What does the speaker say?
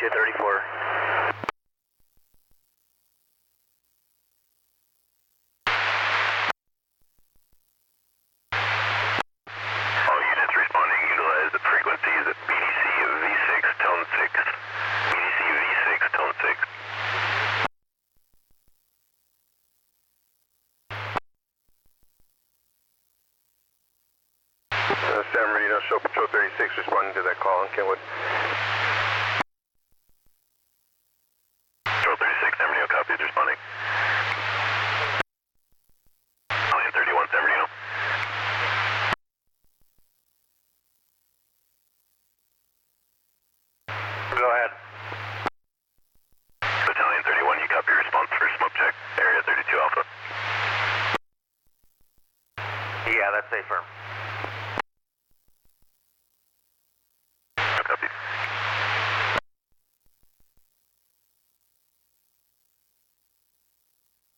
3234. All units responding, utilize the frequencies at BDC V6, tone 6. BDC V6, tone 6. San Marino, Show Patrol 36 responding to that call on Kenwood. Patrol 36, San Marino, copies, responding. Battalion 31, San Marino. Go ahead. Battalion 31, you copy response for smoke check, area 32 Alpha. Yeah, that's safe, firm.